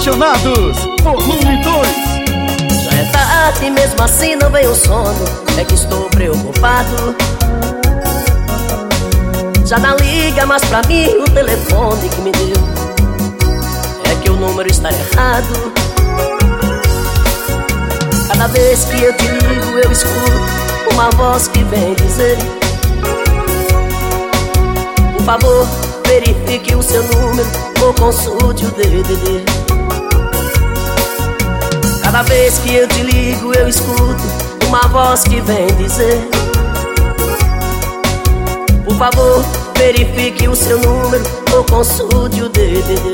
Apaixonados, volume 2. Já é tarde, mesmo assim não vem o sono. É que estou preocupado. Já não liga mais pra mim o telefone que me deu. É que o número está errado. Cada vez que eu te ligo eu escuto uma voz que vem dizer: por favor, verifique o seu número ou consulte o DDD. Cada vez que eu te ligo eu escuto uma voz que vem dizer: por favor, verifique o seu número ou consulte o DDD.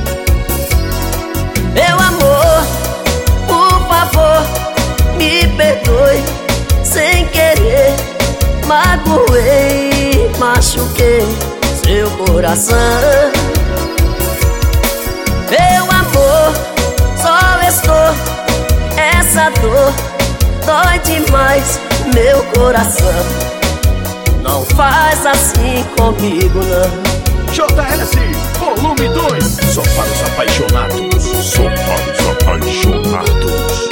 Meu amor, por favor, me perdoe. Sem querer, magoei, machuquei seu coração. Meu amor, só estou, essa dor dói demais meu coração. Não faz assim comigo, não. JS, volume 2. Só para os apaixonados. Só para os apaixonados.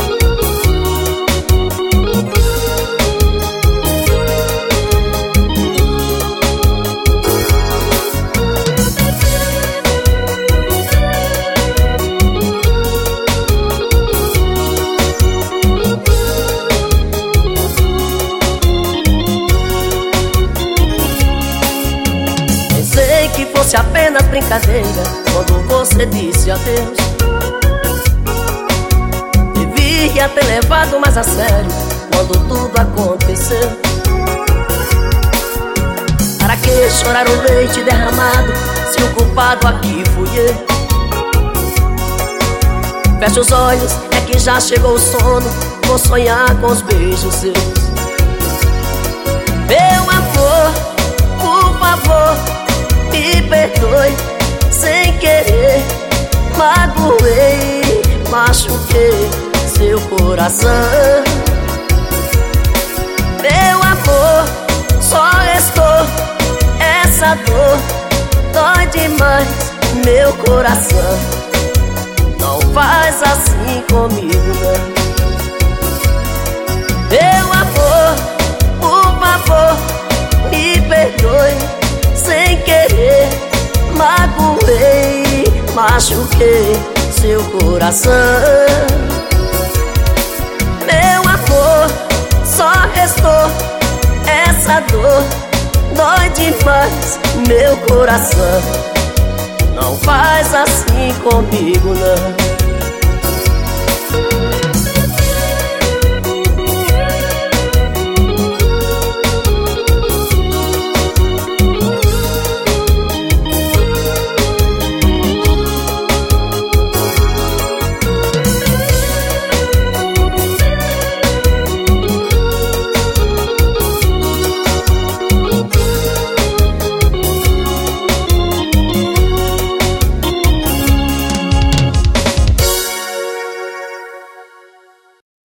Que fosse apenas brincadeira quando você disse adeus. Devia ter levado mais a sério quando tudo aconteceu. Para que chorar o leite derramado se o culpado aqui fui eu? Fecha os olhos, é que já chegou o sono. Vou sonhar com os beijos seus. Meu amor, por favor, me perdoe. Sem querer, magoei, machuquei seu coração. Meu amor, só estou, essa dor dói demais meu coração. Não faz assim comigo, não. Meu amor, por favor, me perdoe. Sem querer, magoei, machuquei seu coração. Meu amor, só restou, essa dor dói demais meu coração. Não faz assim comigo, não.